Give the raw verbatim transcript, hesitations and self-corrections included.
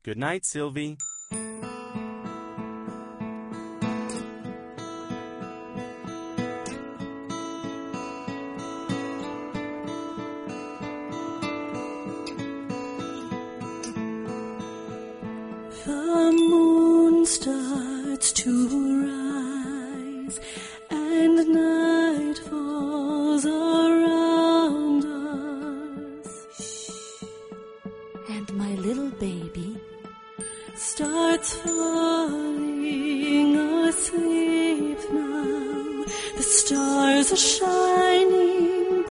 Good night, Sylvie. The moon starts to rise, and night falls around us. And my little baby starts falling asleep now. The stars are shining